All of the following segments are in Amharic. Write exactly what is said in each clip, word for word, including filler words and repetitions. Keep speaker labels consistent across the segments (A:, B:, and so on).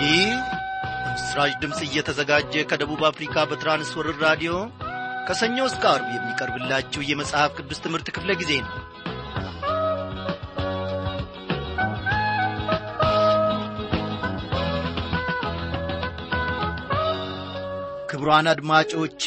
A: ይህ በምስራች ድምጽ እየተዘጋጀ ከደቡብ አፍሪካ በትራንስወርልድ ራዲዮ ከሰኞ እስከ ዓርብ የሚቀርብላችሁ የመጽሐፍ ቅዱስ ትምህርት ክፍለ ጊዜ ነው። ክቡራን አድማጮቼ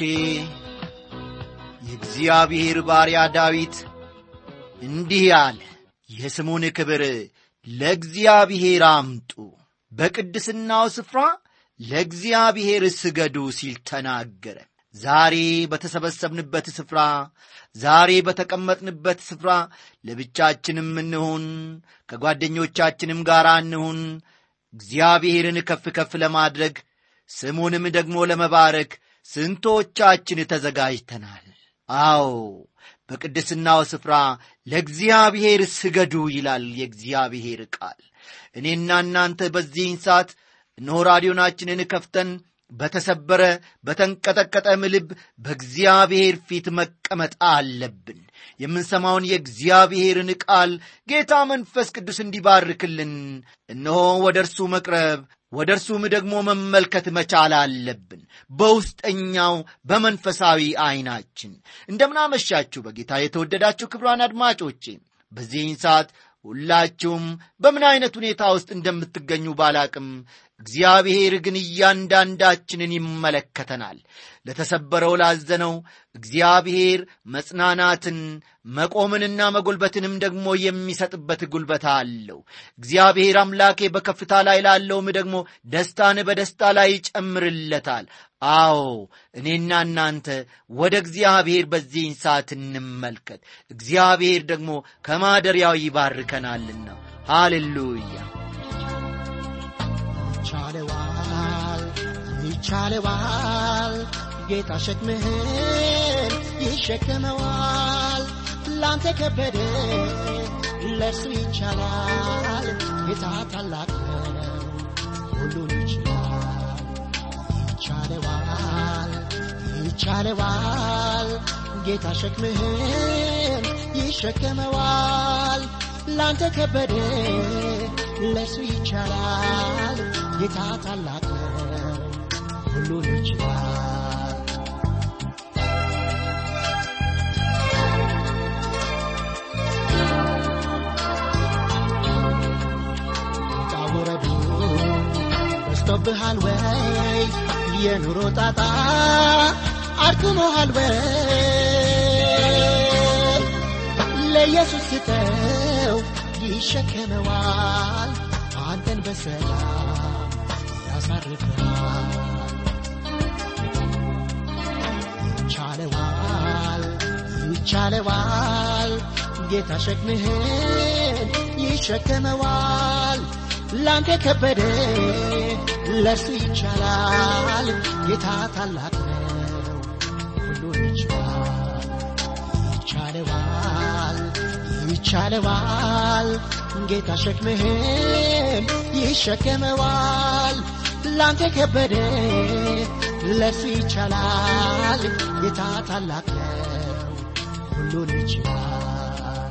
A: የእግዚአብሔር ባሪያ ዳዊት እንዲህ አለ፣ የስሙን ክብር ለእግዚአብሔር አምጡ፣ በቅድስናው ስፍራ ለእግዚአብሔር ስገዱ ሲል ተናገረ። ዛሬ በተሰበሰብንበት ስፍራ፣ ዛሬ በተቀመጥንበት ስፍራ ለብቻችንም እንሁን ከጓደኞቻችንም ጋር እንሁን እግዚአብሔርን ከፍ ከፍ ለማድረግ ስሙንም ደግሞ ለመባረክ ስንቶቻችን ተዘጋጅተናል? አዎ በቅድስናው ስፍራ ለእግዚአብሔር ስገዱ ይላል የእግዚአብሔር ቃል። እኔና እናንተ በዚህን ሰዓት እነሆ ራዲዮናችንን ከፍተን በተሰበረ በተንቀጠቀጠ ልብ በእግዚአብሔር ፊት መቀመጥ አለብን። የምንሰማውን የእግዚአብሔርን ቃል ጌታ መንፈስ ቅዱስ እንዲባርክልን እነሆ ወደ እርሱ መቅረብ ወደ እርሱም ደግሞ መመልከት መቻል አለብን። በውስጠኛው በመንፈሳዊ ዓይናችን እንደምናመሻችሁ በጌታ የተወደዳችሁ ክቡራን አድማጮቼ፣ በዚህን ሰዓት ሁላችሁም በምን አይነት ሁኔታ ውስጥ እንደምትገኙ ባላቅም እግዚአብሔር ግን እያንዳንዳችንን ይመለከተናል። ለተሰበረው ላዘነው እግዚአብሔር መጽናናትን መቆምንና መጎልበትንም ደግሞ የሚሰጥበት ጉልበት አለው። እግዚአብሔር አምላኬ በከፍታ ላይ ላለውም ደግሞ ደስታን በደስታ ላይ ይጨምርለታል። አዎ እኔና እናንተ ወደ እግዚአብሔር በዚህን ሰዓት እንመልከት። እግዚአብሔር ደግሞ ከማደሪያው ይባርከናልና። ሃሌሉያ። ይቻለዋል ይቻለዋል ጌታ ሸክምህን ይሸከመዋል። ላንተ ከበደ ለእርሱ ይቻላል። ጌታ ታላቅ ነው፣ ሁሉን ይችላል። ይቻለዋል ይቻለዋል ጌታ ሸክምህን ይሸከመዋል። ላንተ ከበደ ለእርሱ ይቻላል። ጌታ ታላቅ ነው፣ ሁሉን ይችላል። ታወረዱ በስቶብሃል ወይ? የኑሮ ጣጣ አድክሞሃል ወይ? ለኢየሱስ ስጠው ይሸከመዋል። አንተን በሰላም ያሳርፈዋል። ይቻለዋል ይቻለዋል ጌታ ሸክምህን ይሸከመዋል። ላንተ ከበደ ለእርሱ ይቻላል። ጌታ ታላቅ ነው፣ ሁሉን ይችላል። ይቻለዋል ይቻለዋል ጌታ ሸክምህን ይሸከመዋል። ላንተ ከበደ ለእርሱ ይቻላል። ጌታ ታላቅ ነው፣ ሁሉን ይችላል።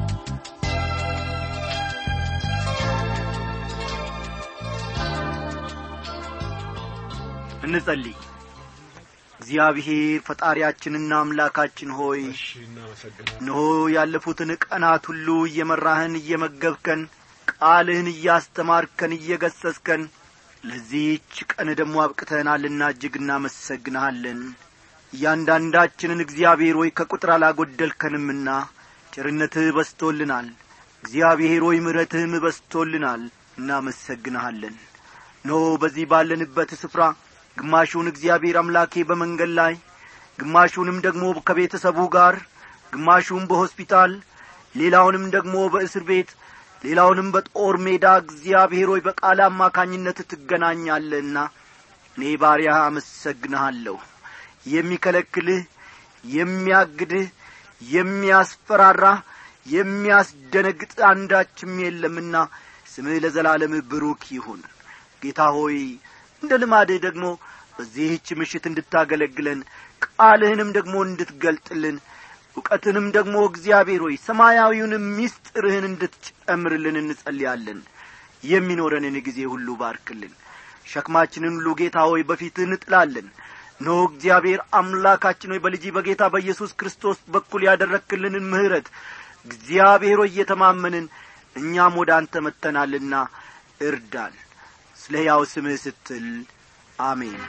B: እንጸልይ። እግዚአብሔር ፈጣሪያችንና አምላካችን ሆይ እነሆ ያለፉትን ቀናት ሁሉ እየመራህን እየመገብከን ቃልህን እያስተማርከን እየገሰስከን ለዚህች ቀን ደግሞ አብቅተናልና እጅግ እናመሰግንሃለን። እያንዳንዳችንን እግዚአብሔር ሆይ ከቁጥር አላጎደልከንምና ቸርነትህ በስቶልናል። እግዚአብሔር ሆይ ምሕረትህም በስቶልናል፣ እናመሰግንሃለን። እነሆ በዚህ ባለንበት ስፍራ ግማሹን እግዚአብሔር አምላኬ በመንገድ ላይ፣ ግማሹንም ደግሞ ከቤተሰቡ ጋር፣ ግማሹን በሆስፒታል፣ ሌላውንም ደግሞ በእስር ቤት፣ ሌላውንም በጦር ሜዳ እግዚአብሔር ሆይ በቃል አማካኝነት ትገናኛለህና እኔ ባሪያህ አመሰግንሃለሁ። የሚከለክልህ የሚያግድህ የሚያስፈራራህ የሚያስደነግጥ አንዳችም የለምና ስምህ ለዘላለም ብሩክ ይሁን። ጌታ ሆይ እንደ ልማድህ ደግሞ በዚህች ምሽት እንድታገለግለን ቃልህንም ደግሞ እንድትገልጥልን ዕውቀትንም ደግሞ እግዚአብሔር ሆይ ሰማያዊውን ምስጢርህን እንድትጨምርልን እንጸልያለን። የሚኖረንን ጊዜ ሁሉ ባርክልን። ሸክማችንን ሁሉ ጌታ ሆይ በፊትህ እንጥላለን። ኖ እግዚአብሔር አምላካችን ሆይ በልጅ በጌታ በኢየሱስ ክርስቶስ በኩል ያደረክልንን ምህረት እግዚአብሔር ሆይ እየተማመንን እኛም ወደ አንተ መጥተናልና እርዳን። ስለ ሕያው ስምህ ስትል አሜን።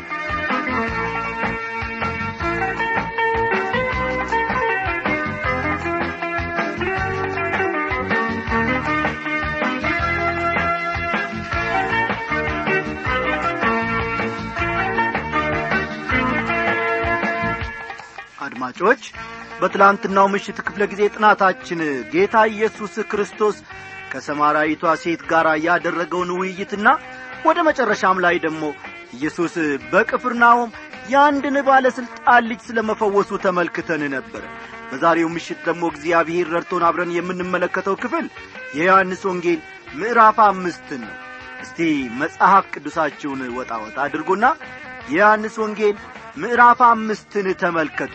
B: አድማጮች በትላንትናው ምሽት ክፍለ ጊዜ ጥናታችን ጌታ ኢየሱስ ክርስቶስ ከሰማራይቷ ሴት ጋር ያደረገውን ውይይትና ወደ መጨረሻም ላይ ደግሞ ኢየሱስ በቅፍርናሆም ያንድን ባለስልጣን ልጅ ስለመፈወሱ ተመልክተን ነበር። በዛሬው ምሽት ደግሞ እግዚአብሔር ረድቶን አብረን የምንመለከተው ክፍል የዮሐንስ ወንጌል ምዕራፍ አምስት ነው። እስቲ መጽሐፍ ቅዱሳችሁን ወጣ ወጣ አድርጉና የዮሐንስ ወንጌል ምዕራፍ አምስትን ተመልከቱ።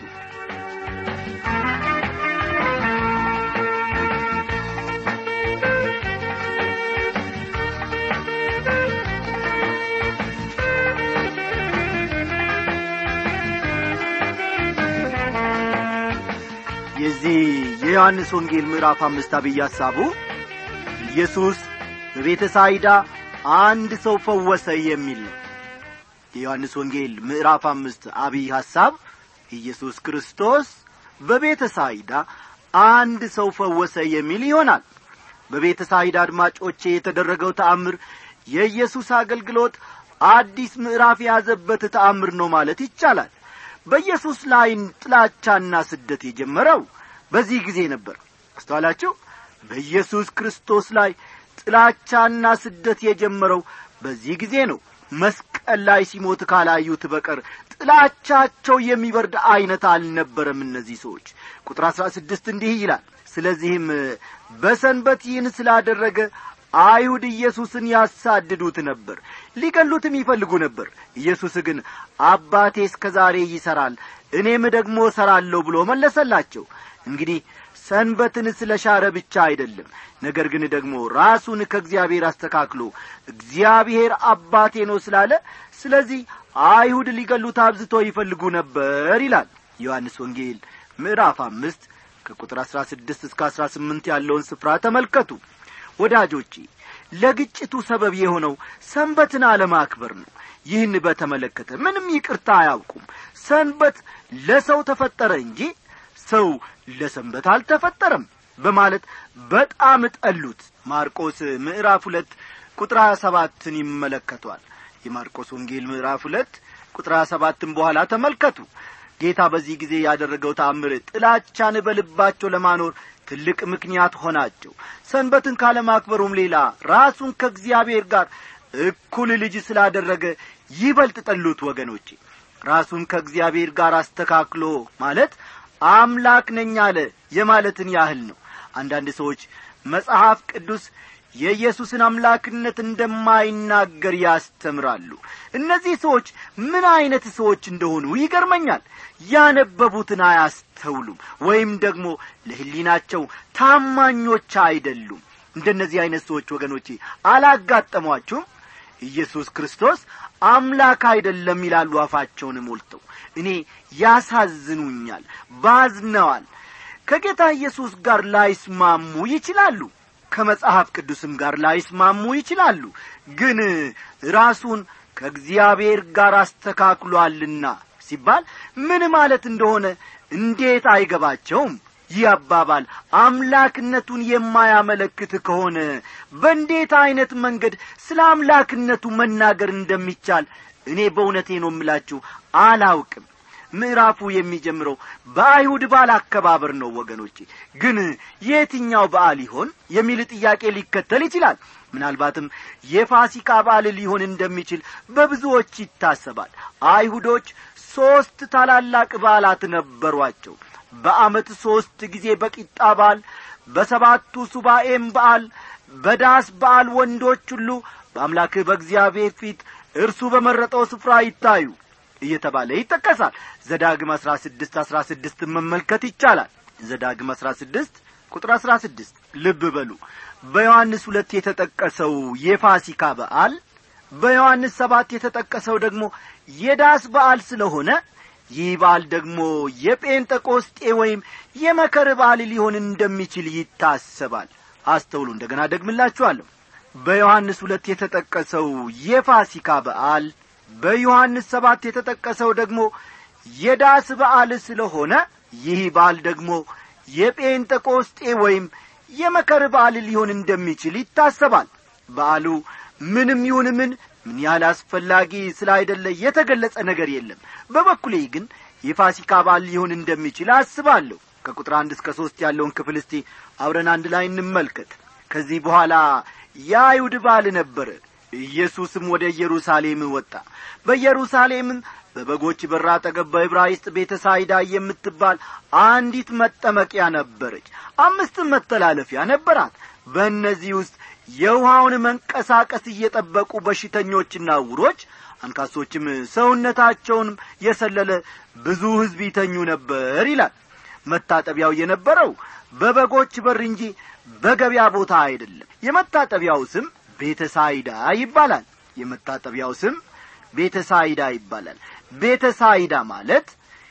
B: የዚህ የዮሐንስ ወንጌል ምዕራፍ አምስት አብይ ሐሳቡ ኢየሱስ በቤተ ሳይዳ አንድ ሰው ፈወሰ የሚል ነው። የዮሐንስ ወንጌል ምዕራፍ አምስት አብይ ሐሳብ ኢየሱስ ክርስቶስ በቤተ ሳይዳ አንድ ሰው ፈወሰ የሚል ይሆናል። በቤተ ሳይዳ አድማጮቼ የተደረገው ተአምር የኢየሱስ አገልግሎት አዲስ ምዕራፍ ያዘበት ተአምር ነው ማለት ይቻላል። በኢየሱስ ላይ ጥላቻና ስደት የጀመረው በዚህ ጊዜ ነበር። አስተዋላችሁ? በኢየሱስ ክርስቶስ ላይ ጥላቻና ስደት የጀመረው በዚህ ጊዜ ነው። መስቀል ላይ ሲሞት ካላዩት በቀር ጥላቻቸው የሚበርድ አይነት አልነበረም እነዚህ ሰዎች። ቁጥር አስራ ስድስት እንዲህ ይላል፣ ስለዚህም በሰንበት ይህን ስላደረገ አይሁድ ኢየሱስን ያሳድዱት ነበር፣ ሊገሉትም ይፈልጉ ነበር። ኢየሱስ ግን አባቴ እስከዛሬ ይሰራል፣ እኔም ደግሞ እሰራለሁ ብሎ መለሰላቸው። እንግዲህ ሰንበትን ስለሻረ ብቻ አይደለም፣ ነገር ግን ደግሞ ራሱን ከእግዚአብሔር አስተካክሎ እግዚአብሔር አባቴ ነው ስላለ ስለዚህ አይሁድ ሊገሉት አብዝቶ ይፈልጉ ነበር ይላል። ዮሐንስ ወንጌል ምዕራፍ አምስት ከቁጥር አስራ ስድስት እስከ አስራ ስምንት ያለውን ስፍራ ተመልከቱ። ወዳጆቼ ለግጭቱ ሰበብ የሆነው ሰንበትን አለማክበር ነው። ይህን በተመለከተ ምንም ይቅርታ አያውቁም። ሰንበት ለሰው ተፈጠረ እንጂ ሰው ለሰንበት አልተፈጠረም በማለት በጣም ጠሉት። ማርቆስ ምዕራፍ ሁለት ቁጥር ሃያ ሰባትን ይመለከቷል። የማርቆስ ወንጌል ምዕራፍ ሁለት ቁጥር ሃያ ሰባትን በኋላ ተመልከቱ። ጌታ በዚህ ጊዜ ያደረገው ተአምር ጥላቻን በልባቸው ለማኖር ትልቅ ምክንያት ሆናቸው። ሰንበትን ካለማክበሩም ሌላ ራሱን ከእግዚአብሔር ጋር እኩል ልጅ ስላደረገ ይበልጥ ጠሉት። ወገኖቼ ራሱን ከእግዚአብሔር ጋር አስተካክሎ ማለት አምላክ ነኝ አለ የማለትን ያህል ነው። አንዳንድ ሰዎች መጽሐፍ ቅዱስ የኢየሱስን አምላክነት እንደማይናገር ያስተምራሉ። እነዚህ ሰዎች ምን አይነት ሰዎች እንደሆኑ ይገርመኛል። ያነበቡትን አያስተውሉም ወይም ደግሞ ለሕሊናቸው ታማኞች አይደሉም። እንደነዚህ አይነት ሰዎች ወገኖቼ አላጋጠሟችሁም? ኢየሱስ ክርስቶስ አምላክ አይደለም ይላሉ አፋቸውን ሞልተው። እኔ ያሳዝኑኛል፣ ባዝነዋል። ከጌታ ኢየሱስ ጋር ላይስማሙ ይችላሉ፣ ከመጽሐፍ ቅዱስም ጋር ላይስማሙ ይችላሉ። ግን ራሱን ከእግዚአብሔር ጋር አስተካክሏልና ሲባል ምን ማለት እንደሆነ እንዴት አይገባቸውም? ይህ አባባል አምላክነቱን የማያመለክት ከሆነ በእንዴት አይነት መንገድ ስለ አምላክነቱ መናገር እንደሚቻል እኔ በእውነቴ ነው የምላችሁ አላውቅም። ምዕራፉ የሚጀምረው በአይሁድ በዓል አከባበር ነው ወገኖቼ። ግን የትኛው በዓል ይሆን የሚል ጥያቄ ሊከተል ይችላል። ምናልባትም የፋሲካ በዓል ሊሆን እንደሚችል በብዙዎች ይታሰባል። አይሁዶች ሶስት ታላላቅ በዓላት ነበሯቸው። በአመት ሶስት ጊዜ በቂጣ በዓል፣ በሰባቱ ሱባኤም በዓል፣ በዳስ በዓል ወንዶች ሁሉ በአምላክ በእግዚአብሔር ፊት እርሱ በመረጠው ስፍራ ይታዩ እየተባለ ይጠቀሳል። ዘዳግም አስራ ስድስት አስራ ስድስት መመልከት ይቻላል። ዘዳግም አስራ ስድስት ቁጥር አስራ ስድስት ልብ በሉ። በዮሐንስ ሁለት የተጠቀሰው የፋሲካ በዓል በዮሐንስ ሰባት የተጠቀሰው ደግሞ የዳስ በዓል ስለሆነ ይህ በዓል ደግሞ የጴንጤቆስጤ ወይም የመከር በዓል ሊሆን እንደሚችል ይታሰባል። አስተውሉ፣ እንደገና ደግምላችኋለሁ። በዮሐንስ ሁለት የተጠቀሰው የፋሲካ በዓል፣ በዮሐንስ ሰባት የተጠቀሰው ደግሞ የዳስ በዓል ስለሆነ ይህ በዓል ደግሞ የጴንጤቆስጤ ወይም የመከር በዓል ሊሆን እንደሚችል ይታሰባል። በዓሉ ምንም ይሁን ምን ምን ያህል አስፈላጊ ስላይደለ የተገለጸ ነገር የለም። በበኩሌ ግን የፋሲካ በዓል ሊሆን እንደሚችል አስባለሁ። ከቁጥር አንድ እስከ ሦስት ያለውን ክፍል እስቲ አብረን አንድ ላይ እንመልከት። ከዚህ በኋላ የአይሁድ በዓል ነበረ። ኢየሱስም ወደ ኢየሩሳሌም ወጣ። በኢየሩሳሌምም በበጎች በር አጠገብ በዕብራይስጥ ቤተ ሳይዳ የምትባል አንዲት መጠመቂያ ነበረች። አምስትም መተላለፊያ ነበራት። በእነዚህ ውስጥ የውሃውን መንቀሳቀስ እየጠበቁ በሽተኞችና ዕውሮች፣ አንካሶችም ሰውነታቸውን የሰለለ ብዙ ሕዝብ ይተኙ ነበር ይላል። መታጠቢያው የነበረው በበጎች በር እንጂ በገበያ ቦታ አይደለም። የመታጠቢያው ስም ቤተ ሳይዳ ይባላል። የመታጠቢያው ስም ቤተ ሳይዳ ይባላል። ቤተ ሳይዳ ማለት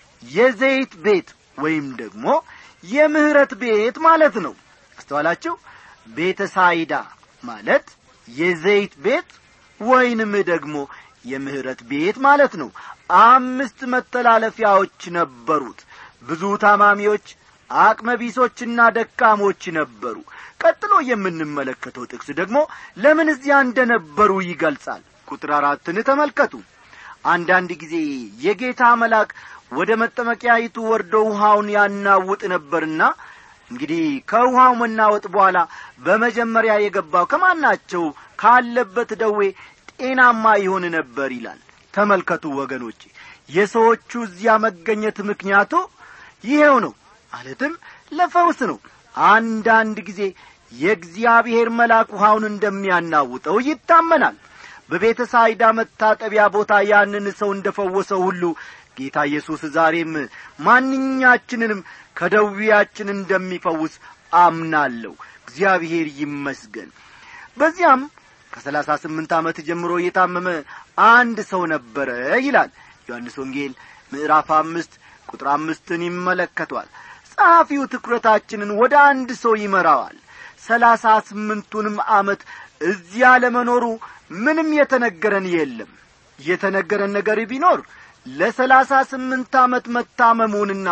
B: የዘይት ቤት ወይም ደግሞ የምህረት ቤት ማለት ነው። አስተዋላችሁ? ቤተ ሳይዳ ማለት የዘይት ቤት ወይንም ደግሞ የምህረት ቤት ማለት ነው። አምስት መተላለፊያዎች ነበሩት። ብዙ ታማሚዎች፣ አቅመቢሶችና ደካሞች ነበሩ። ቀጥሎ የምንመለከተው ጥቅስ ደግሞ ለምን እዚያ እንደነበሩ ይገልጻል። ቁጥር አራትን ተመልከቱ። አንዳንድ ጊዜ የጌታ መልአክ ወደ መጠመቂያይቱ ወርዶ ውሃውን ያናውጥ ነበርና እንግዲህ ከውሃው መናወጥ በኋላ በመጀመሪያ የገባው ከማናቸው ካለበት ደዌ ጤናማ ይሆን ነበር ይላል። ተመልከቱ ወገኖቼ፣ የሰዎቹ እዚያ መገኘት ምክንያቱ ይሄው ነው፣ ማለትም ለፈውስ ነው። አንዳንድ ጊዜ የእግዚአብሔር መልአክ ውሃውን እንደሚያናውጠው ይታመናል። በቤተ ሳይዳ መታጠቢያ ቦታ ያንን ሰው እንደፈወሰው ሁሉ ጌታ ኢየሱስ ዛሬም ማንኛችንንም ከደዌያችን እንደሚፈውስ አምናለሁ። እግዚአብሔር ይመስገን። በዚያም ከሰላሳ ስምንት ዓመት ጀምሮ የታመመ አንድ ሰው ነበረ ይላል። ዮሐንስ ወንጌል ምዕራፍ አምስት ቁጥር አምስትን ይመለከቷል። ጸሐፊው ትኩረታችንን ወደ አንድ ሰው ይመራዋል። ሰላሳ ስምንቱንም ዓመት እዚያ ለመኖሩ ምንም የተነገረን የለም። የተነገረን ነገር ቢኖር ለሰላሳ ስምንት ዓመት መታመሙንና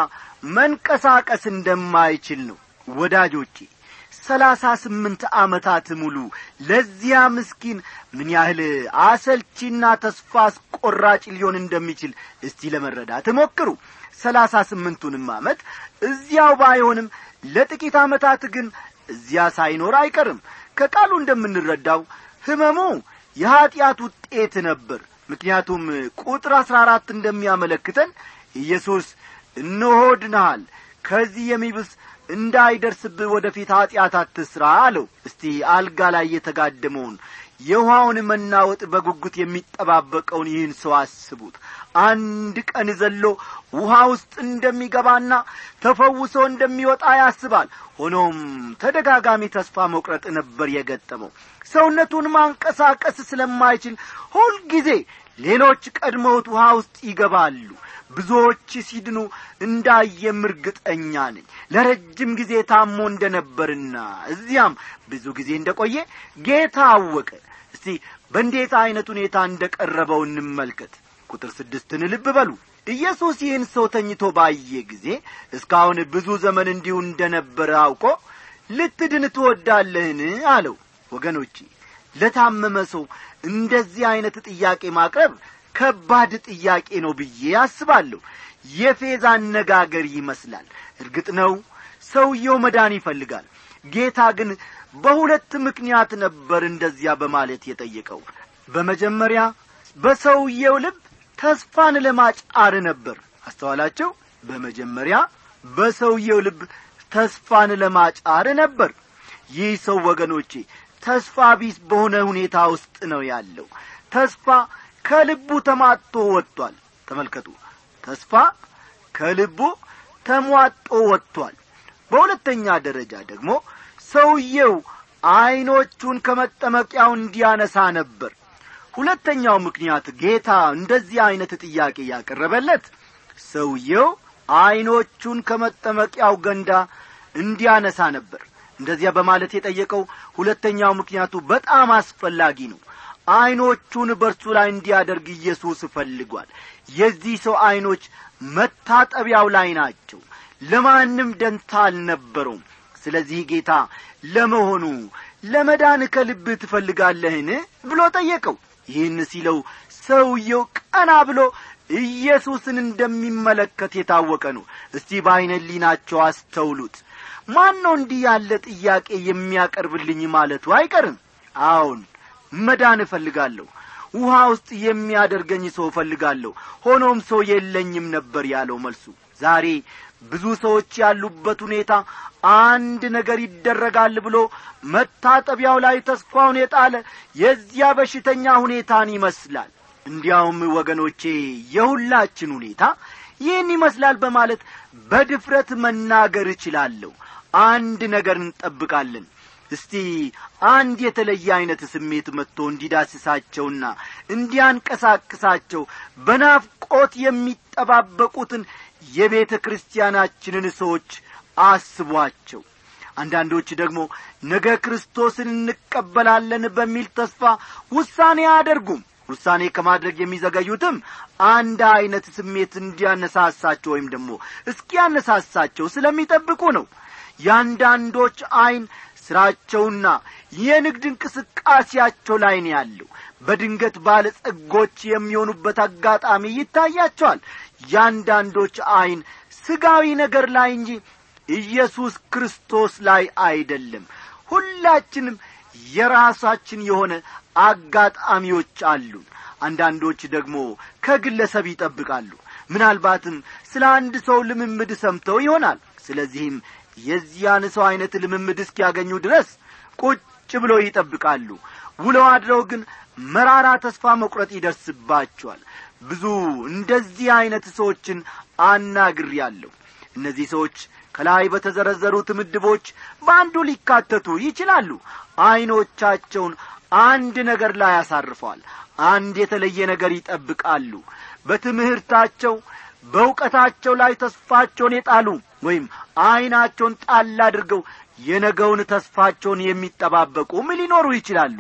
B: መንቀሳቀስ እንደማይችል ነው። ወዳጆቼ ሰላሳ ስምንት ዓመታት ሙሉ ለዚያ ምስኪን ምን ያህል አሰልቺና ተስፋ አስቆራጭ ሊሆን እንደሚችል እስቲ ለመረዳት ሞክሩ። ሰላሳ ስምንቱንም ዓመት እዚያው ባይሆንም ለጥቂት ዓመታት ግን እዚያ ሳይኖር አይቀርም። ከቃሉ እንደምንረዳው ህመሙ የኀጢአት ውጤት ነበር። ምክንያቱም ቁጥር አስራ አራት እንደሚያመለክተን ኢየሱስ እነሆ ድነሃል፣ ከዚህ የሚብስ እንዳይደርስብህ ወደፊት ኀጢአት አትሥራ አለው። እስቲ አልጋ ላይ የተጋደመውን የውሃውን መናወጥ በጉጉት የሚጠባበቀውን ይህን ሰው አስቡት። አንድ ቀን ዘሎ ውሃ ውስጥ እንደሚገባና ተፈውሶ እንደሚወጣ ያስባል። ሆኖም ተደጋጋሚ ተስፋ መቁረጥ ነበር የገጠመው። ሰውነቱን ማንቀሳቀስ ስለማይችል ሁል ጊዜ ሌሎች ቀድመውት ውሃ ውስጥ ይገባሉ። ብዙዎች ሲድኑ እንዳየም እርግጠኛ ነኝ። ለረጅም ጊዜ ታሞ እንደነበርና እዚያም ብዙ ጊዜ እንደቆየ ጌታ አወቀ። እስቲ በእንዴት አይነት ሁኔታ እንደቀረበው እንመልከት። ቁጥር ስድስትን ልብ በሉ። ኢየሱስ ይህን ሰው ተኝቶ ባየ ጊዜ እስካሁን ብዙ ዘመን እንዲሁ እንደነበረ አውቆ ልትድን ትወዳለህን አለው። ወገኖቼ ለታመመ ሰው እንደዚህ አይነት ጥያቄ ማቅረብ ከባድ ጥያቄ ነው ብዬ አስባለሁ። የፌዝ አነጋገር ይመስላል። እርግጥ ነው ሰውየው መዳን ይፈልጋል። ጌታ ግን በሁለት ምክንያት ነበር እንደዚያ በማለት የጠየቀው። በመጀመሪያ በሰውየው ልብ ተስፋን ለማጫር ነበር። አስተዋላችሁ? በመጀመሪያ በሰውየው ልብ ተስፋን ለማጫር ነበር። ይህ ሰው ወገኖቼ ተስፋ ቢስ በሆነ ሁኔታ ውስጥ ነው ያለው። ተስፋ ከልቡ ተማጥቶ ወጥቷል። ተመልከቱ፣ ተስፋ ከልቡ ተሟጦ ወጥቷል። በሁለተኛ ደረጃ ደግሞ ሰውየው አይኖቹን ከመጠመቂያው እንዲያነሳ ነበር። ሁለተኛው ምክንያት ጌታ እንደዚህ አይነት ጥያቄ ያቀረበለት ሰውየው አይኖቹን ከመጠመቂያው ገንዳ እንዲያነሳ ነበር። እንደዚያ በማለት የጠየቀው ሁለተኛው ምክንያቱ በጣም አስፈላጊ ነው። አይኖቹን በርሱ ላይ እንዲያደርግ ኢየሱስ ፈልጓል። የዚህ ሰው አይኖች መታጠቢያው ላይ ናቸው። ለማንም ደንታ አልነበረውም። ስለዚህ ጌታ ለመሆኑ ለመዳን ከልብ ትፈልጋለህን ብሎ ጠየቀው። ይህን ሲለው ሰውየው ቀና ብሎ ኢየሱስን እንደሚመለከት የታወቀ ነው። እስቲ በዓይነ ሕሊናቸው አስተውሉት። ማን ነው እንዲህ ያለ ጥያቄ የሚያቀርብልኝ ማለቱ አይቀርም። አዎን መዳን እፈልጋለሁ፣ ውሃ ውስጥ የሚያደርገኝ ሰው እፈልጋለሁ፣ ሆኖም ሰው የለኝም ነበር ያለው መልሱ። ዛሬ ብዙ ሰዎች ያሉበት ሁኔታ አንድ ነገር ይደረጋል ብሎ መታጠቢያው ላይ ተስፋውን የጣለ የዚያ በሽተኛ ሁኔታን ይመስላል። እንዲያውም ወገኖቼ የሁላችን ሁኔታ ይህን ይመስላል በማለት በድፍረት መናገር እችላለሁ። አንድ ነገር እንጠብቃለን። እስቲ አንድ የተለየ አይነት ስሜት መጥቶ እንዲዳስሳቸውና እንዲያንቀሳቅሳቸው በናፍቆት የሚጠባበቁትን የቤተ ክርስቲያናችንን ሰዎች አስቧቸው። አንዳንዶች ደግሞ ነገ ክርስቶስን እንቀበላለን በሚል ተስፋ ውሳኔ አያደርጉም። ውሳኔ ከማድረግ የሚዘገዩትም አንድ አይነት ስሜት እንዲያነሳሳቸው ወይም ደግሞ እስኪያነሳሳቸው ስለሚጠብቁ ነው። ያንዳንዶች አይን ስራቸውና የንግድ እንቅስቃሴያቸው ላይ ነው ያለው። በድንገት ባለጸጎች የሚሆኑበት አጋጣሚ ይታያቸዋል። ያንዳንዶች አይን ስጋዊ ነገር ላይ እንጂ ኢየሱስ ክርስቶስ ላይ አይደለም። ሁላችንም የራሳችን የሆነ አጋጣሚዎች አሉን። አንዳንዶች ደግሞ ከግለሰብ ይጠብቃሉ። ምናልባትም ስለ አንድ ሰው ልምምድ ሰምተው ይሆናል። ስለዚህም የዚያን ሰው አይነት ልምምድ እስኪያገኙ ድረስ ቁጭ ብለው ይጠብቃሉ። ውለው አድረው ግን መራራ ተስፋ መቁረጥ ይደርስባቸዋል። ብዙ እንደዚህ አይነት ሰዎችን አናግሬያለሁ። እነዚህ ሰዎች ከላይ በተዘረዘሩት ምድቦች በአንዱ ሊካተቱ ይችላሉ። አይኖቻቸውን አንድ ነገር ላይ ያሳርፈዋል። አንድ የተለየ ነገር ይጠብቃሉ። በትምህርታቸው በእውቀታቸው ላይ ተስፋቸውን የጣሉ ወይም አይናቸውን ጣል አድርገው የነገውን ተስፋቸውን የሚጠባበቁ ምን ሊኖሩ ይችላሉ።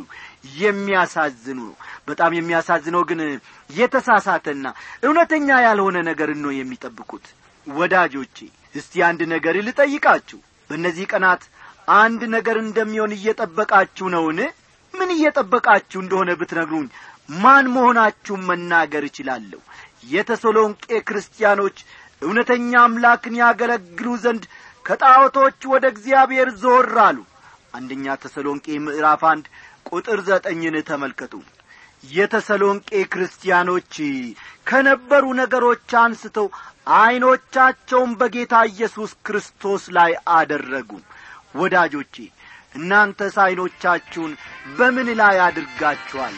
B: የሚያሳዝኑ ነው። በጣም የሚያሳዝነው ግን የተሳሳተና እውነተኛ ያልሆነ ነገር ነው የሚጠብቁት። ወዳጆቼ እስቲ አንድ ነገር ልጠይቃችሁ። በእነዚህ ቀናት አንድ ነገር እንደሚሆን እየጠበቃችሁ ነውን? ምን እየጠበቃችሁ እንደሆነ ብትነግሩኝ ማን መሆናችሁን መናገር እችላለሁ። የተሰሎንቄ ክርስቲያኖች እውነተኛ አምላክን ያገለግሉ ዘንድ ከጣዖቶች ወደ እግዚአብሔር ዞር አሉ። አንደኛ ተሰሎንቄ ምዕራፍ አንድ ቁጥር ዘጠኝን ተመልከቱ። የተሰሎንቄ ክርስቲያኖች ከነበሩ ነገሮች አንስተው አይኖቻቸውን በጌታ ኢየሱስ ክርስቶስ ላይ አደረጉ። ወዳጆቼ እናንተስ አይኖቻችሁን በምን ላይ አድርጋችኋል?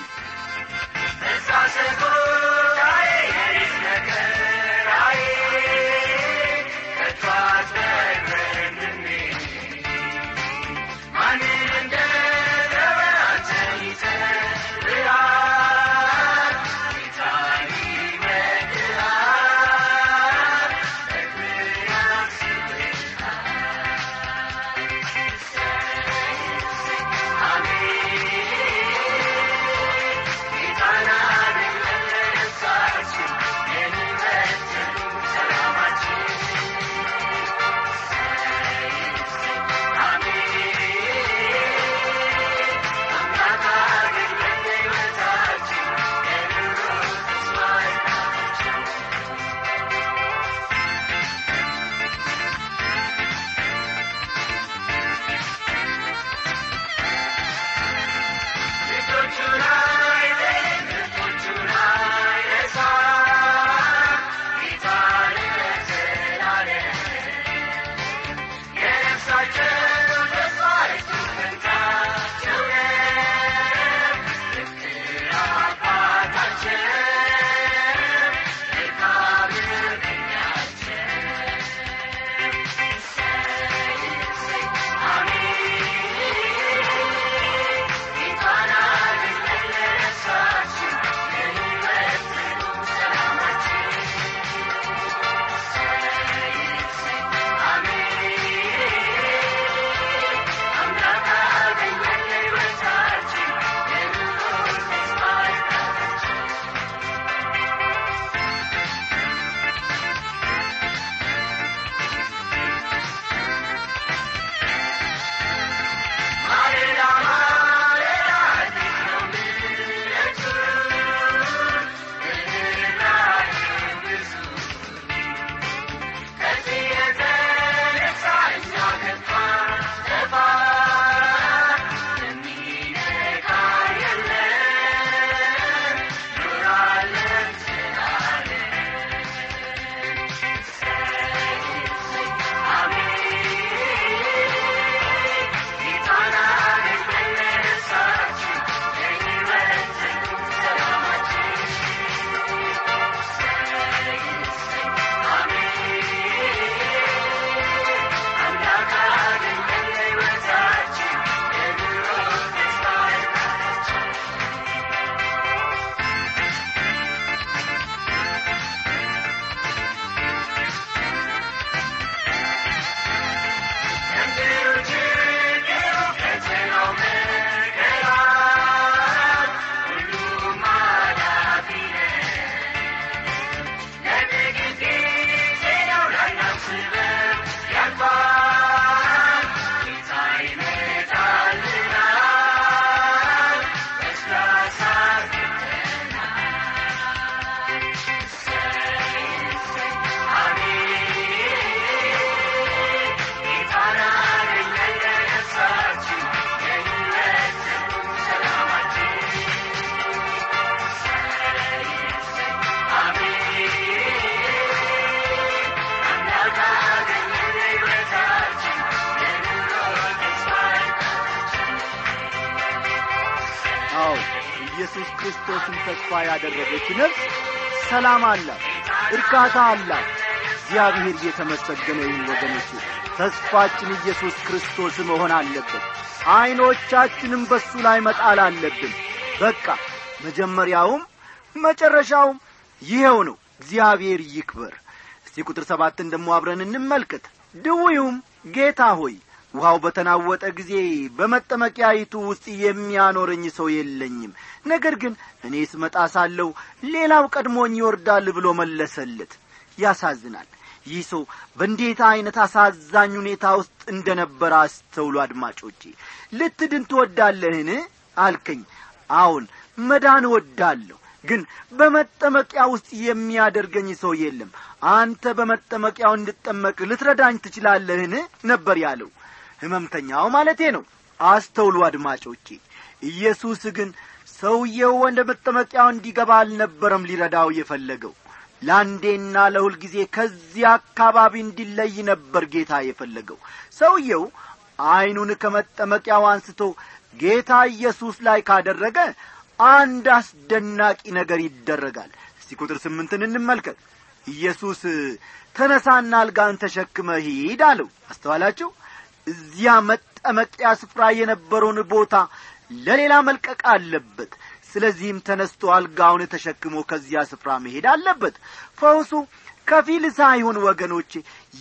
B: ኢየሱስ ክርስቶስን ተስፋ ያደረገች ነፍስ ሰላም አላት፣ እርካታ አላት። እግዚአብሔር የተመሰገነ ይሁን። ወገኖች ተስፋችን ኢየሱስ ክርስቶስ መሆን አለበት። አይኖቻችንም በሱ ላይ መጣል አለብን። በቃ መጀመሪያውም መጨረሻውም ይሄው ነው። እግዚአብሔር ይክበር። እስቲ ቁጥር ሰባትን ደሞ አብረን እንመልከት። ድውዩም ጌታ ሆይ ውሃው በተናወጠ ጊዜ በመጠመቂያይቱ ውስጥ የሚያኖረኝ ሰው የለኝም፣ ነገር ግን እኔ ስመጣ ሳለሁ ሌላው ቀድሞኝ ይወርዳል ብሎ መለሰለት። ያሳዝናል። ይህ ሰው በእንዴት አይነት አሳዛኝ ሁኔታ ውስጥ እንደነበረ አስተውሉ አድማጮቼ። ልትድን ትወዳለህን አልከኝ። አዎን መዳን እወዳለሁ፣ ግን በመጠመቂያ ውስጥ የሚያደርገኝ ሰው የለም። አንተ በመጠመቂያው እንድጠመቅ ልትረዳኝ ትችላለህን ነበር ያለው። ህመምተኛው ማለቴ ነው። አስተውሉ አድማጮቼ። ኢየሱስ ግን ሰውየው ወደ መጠመቂያው እንዲገባ አልነበረም ሊረዳው የፈለገው። ላንዴና ለሁል ጊዜ ከዚህ አካባቢ እንዲለይ ነበር ጌታ የፈለገው። ሰውየው አይኑን ከመጠመቂያው አንስቶ ጌታ ኢየሱስ ላይ ካደረገ አንድ አስደናቂ ነገር ይደረጋል። እስቲ ቁጥር ስምንትን እንመልከት። ኢየሱስ ተነሳና አልጋን ተሸክመህ ሂድ አለው። አስተዋላችሁ? እዚያ መጠመቂያ ስፍራ የነበረውን ቦታ ለሌላ መልቀቅ አለበት። ስለዚህም ተነስቶ አልጋውን ተሸክሞ ከዚያ ስፍራ መሄድ አለበት። ፈውሱ ከፊል ሳይሆን ወገኖቼ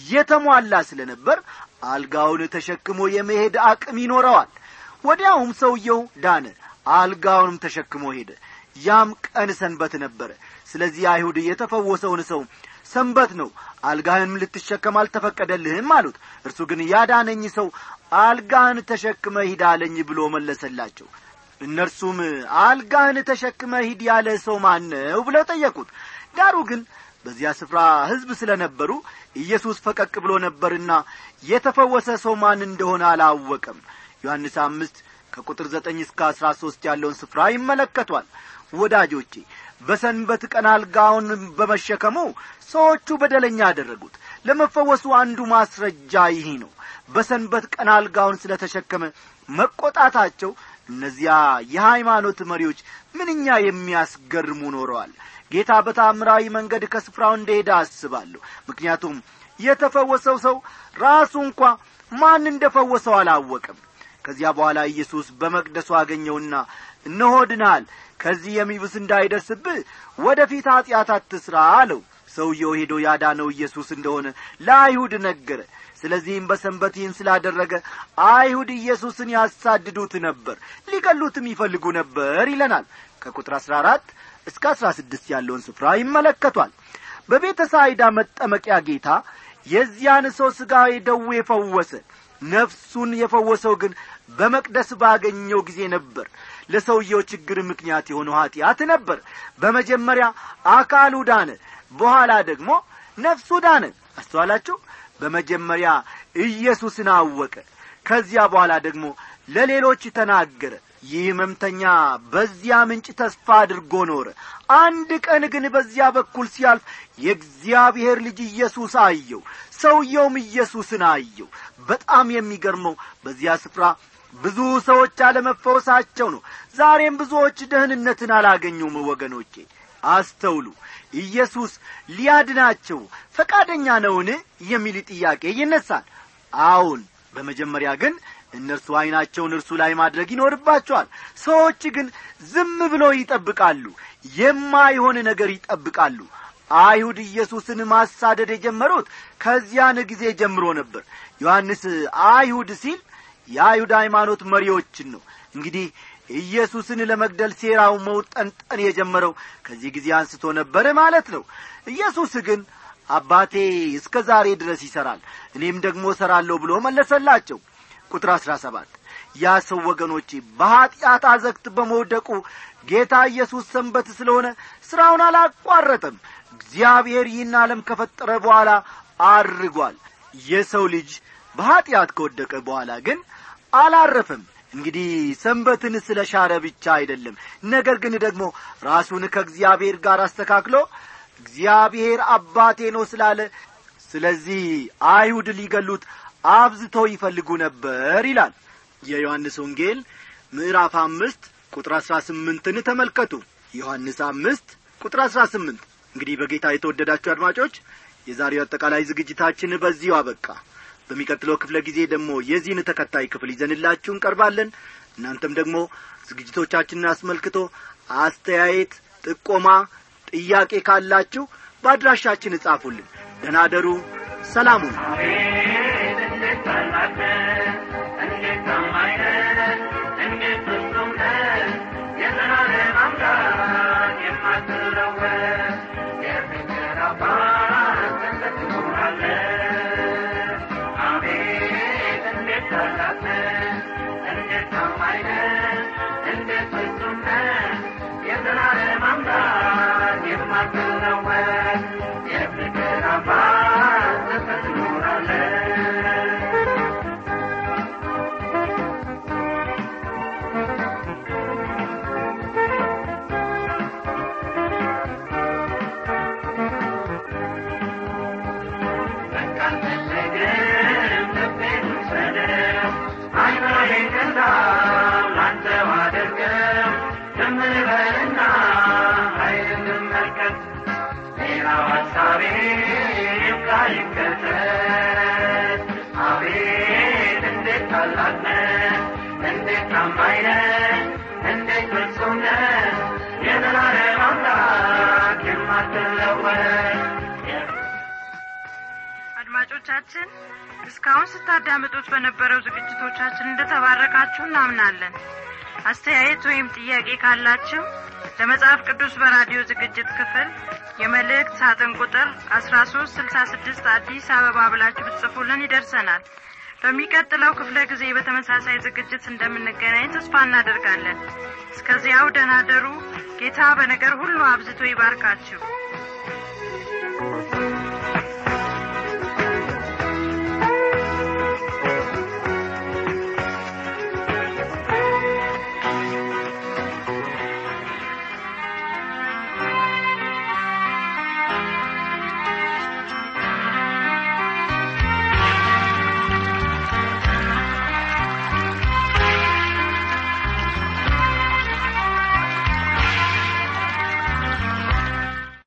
B: የተሟላ ስለነበር አልጋውን ተሸክሞ የመሄድ አቅም ይኖረዋል። ወዲያውም ሰውየው ዳነ፣ አልጋውንም ተሸክሞ ሄደ። ያም ቀን ሰንበት ነበር። ስለዚህ አይሁድ የተፈወሰውን ሰው ሰንበት ነው፣ አልጋህንም ልትሸከም አልተፈቀደልህም አሉት። እርሱ ግን ያዳነኝ ሰው አልጋህን ተሸክመ ሂድ አለኝ ብሎ መለሰላቸው። እነርሱም አልጋህን ተሸክመ ሂድ ያለ ሰው ማን ነው ብለው ጠየቁት። ዳሩ ግን በዚያ ስፍራ ሕዝብ ስለነበሩ ኢየሱስ ፈቀቅ ብሎ ነበርና የተፈወሰ ሰው ማን እንደሆነ አላወቀም። ዮሐንስ አምስት ከቁጥር ዘጠኝ እስከ አስራ ሦስት ያለውን ስፍራ ይመለከቷል። ወዳጆቼ በሰንበት ቀን አልጋውን በመሸከሙ ሰዎቹ በደለኛ ያደረጉት። ለመፈወሱ አንዱ ማስረጃ ይህ ነው። በሰንበት ቀን አልጋውን ስለተሸከመ መቆጣታቸው እነዚያ የሃይማኖት መሪዎች ምንኛ የሚያስገርሙ ኖረዋል። ጌታ በታምራዊ መንገድ ከስፍራው እንደሄደ አስባለሁ። ምክንያቱም የተፈወሰው ሰው ራሱ እንኳን ማን እንደፈወሰው አላወቀም። ከዚያ በኋላ ኢየሱስ በመቅደሱ አገኘውና እነሆ ድነሃል፣ ከዚህ የሚብስ እንዳይደርስብህ ወደፊት ኃጢአት አትሥራ አለው። ሰውየው ሄዶ ያዳነው ኢየሱስ እንደሆነ ለአይሁድ ነገረ። ስለዚህም በሰንበት ይህን ስላደረገ አይሁድ ኢየሱስን ያሳድዱት ነበር፣ ሊገሉትም ይፈልጉ ነበር ይለናል። ከቁጥር አስራ አራት እስከ አስራ ስድስት ያለውን ስፍራ ይመለከቷል። በቤተ ሳይዳ መጠመቂያ ጌታ የዚያን ሰው ሥጋዊ ደዌ ፈወሰ። ነፍሱን የፈወሰው ግን በመቅደስ ባገኘው ጊዜ ነበር። ለሰውየው ችግር ምክንያት የሆነው ኃጢአት ነበር። በመጀመሪያ አካሉ ዳነ፣ በኋላ ደግሞ ነፍሱ ዳነ። አስተዋላችሁ? በመጀመሪያ ኢየሱስን አወቀ፣ ከዚያ በኋላ ደግሞ ለሌሎች ተናገረ። ይህ ሕመምተኛ በዚያ ምንጭ ተስፋ አድርጎ ኖረ። አንድ ቀን ግን በዚያ በኩል ሲያልፍ የእግዚአብሔር ልጅ ኢየሱስ አየው። ሰውየውም ኢየሱስን አየው። በጣም የሚገርመው በዚያ ስፍራ ብዙ ሰዎች አለመፈወሳቸው ነው። ዛሬም ብዙዎች ደህንነትን አላገኙም። ወገኖቼ አስተውሉ። ኢየሱስ ሊያድናቸው ፈቃደኛ ነውን የሚል ጥያቄ ይነሳል። አዎን። በመጀመሪያ ግን እነርሱ አይናቸውን እርሱ ላይ ማድረግ ይኖርባቸዋል። ሰዎች ግን ዝም ብለው ይጠብቃሉ፣ የማይሆን ነገር ይጠብቃሉ። አይሁድ ኢየሱስን ማሳደድ የጀመሩት ከዚያን ጊዜ ጀምሮ ነበር። ዮሐንስ አይሁድ ሲል የአይሁድ ሃይማኖት መሪዎችን ነው። እንግዲህ ኢየሱስን ለመግደል ሴራው መውጠንጠን የጀመረው ከዚህ ጊዜ አንስቶ ነበር ማለት ነው። ኢየሱስ ግን አባቴ እስከ ዛሬ ድረስ ይሰራል፣ እኔም ደግሞ እሰራለሁ ብሎ መለሰላቸው። ቁጥር አስራ ሰባት ያ ሰው ወገኖቼ በኃጢአት አዘቅት በመውደቁ ጌታ ኢየሱስ ሰንበት ስለሆነ ሥራውን አላቋረጠም። እግዚአብሔር ይህን ዓለም ከፈጠረ በኋላ አርጓል። የሰው ልጅ በኃጢአት ከወደቀ በኋላ ግን አላረፈም። እንግዲህ ሰንበትን ስለሻረ ብቻ አይደለም፣ ነገር ግን ደግሞ ራሱን ከእግዚአብሔር ጋር አስተካክሎ እግዚአብሔር አባቴ ነው ስላለ ስለዚህ አይሁድ ሊገሉት አብዝተው ይፈልጉ ነበር ይላል። የዮሐንስ ወንጌል ምዕራፍ አምስት ቁጥር አሥራ ስምንትን ተመልከቱ። ዮሐንስ አምስት ቁጥር አሥራ ስምንት። እንግዲህ በጌታ የተወደዳችሁ አድማጮች የዛሬው አጠቃላይ ዝግጅታችን በዚሁ አበቃ። በሚቀጥለው ክፍለ ጊዜ ደግሞ የዚህን ተከታይ ክፍል ይዘንላችሁ እንቀርባለን። እናንተም ደግሞ ዝግጅቶቻችንን አስመልክቶ አስተያየት፣ ጥቆማ፣ ጥያቄ ካላችሁ በአድራሻችን ጻፉልን። ደህና ደሩ። ሰላም ሁኑ።
C: አድማጮቻችን እስካሁን ስታዳምጡት በነበረው ዝግጅቶቻችን እንደተባረካችሁ እናምናለን። አስተያየት ወይም ጥያቄ ካላችሁ ለመጽሐፍ ቅዱስ በራዲዮ ዝግጅት ክፍል የመልእክት ሳጥን ቁጥር አስራ ሶስት ስልሳ ስድስት አዲስ አበባ ብላችሁ ብትጽፉልን ይደርሰናል። በሚቀጥለው ክፍለ ጊዜ በተመሳሳይ ዝግጅት እንደምንገናኝ ተስፋ እናደርጋለን። እስከዚያው ደህና ደሩ። ጌታ በነገር ሁሉ አብዝቶ ይባርካችሁ።